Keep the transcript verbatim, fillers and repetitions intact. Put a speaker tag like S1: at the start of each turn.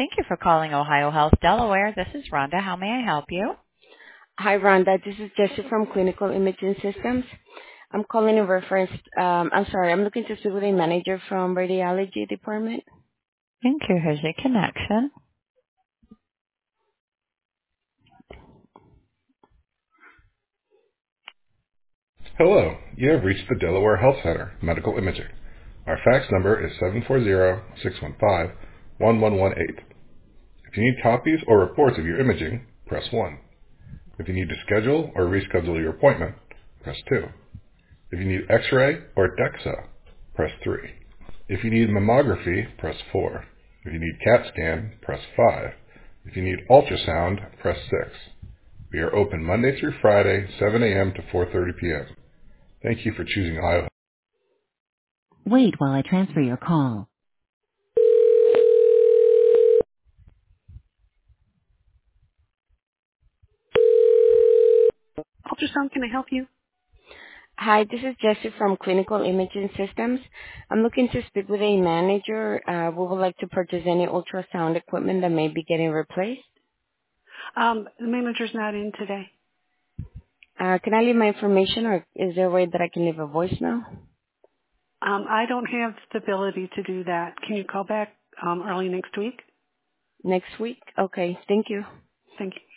S1: Thank you for calling Ohio Health Delaware. This is Rhonda. How may I help you?
S2: Hi, Rhonda. This is Jessie from Clinical Imaging Systems. I'm calling in reference. Um, I'm sorry. I'm looking to speak with a manager from radiology department.
S1: Thank you. Here's your connection.
S3: Hello, you have reached the Delaware Health Center, Medical Imaging. Our fax number is seven four zero, six one five, one one one eight. If you need copies or reports of your imaging, press one. If you need to schedule or reschedule your appointment, press two. If you need X-ray or DEXA, press three. If you need mammography, press four. If you need CAT scan, press five. If you need ultrasound, press six. We are open Monday through Friday, seven a.m. to four thirty p.m. Thank you for choosing Ohio.
S1: Wait while I transfer your call. Ultrasound, can I help you?
S2: Hi, this is Jessie from Clinical Imaging Systems. I'm looking to speak with a manager. Uh, we would like to purchase any ultrasound equipment that may be getting replaced.
S4: Um, the manager's not in today.
S2: Uh, can I leave my information, or is there a way that I can leave a voicemail?
S4: Um, I don't have the ability to do that. Can you call back um, early next week?
S2: Next week? Okay. Thank you.
S4: Thank you.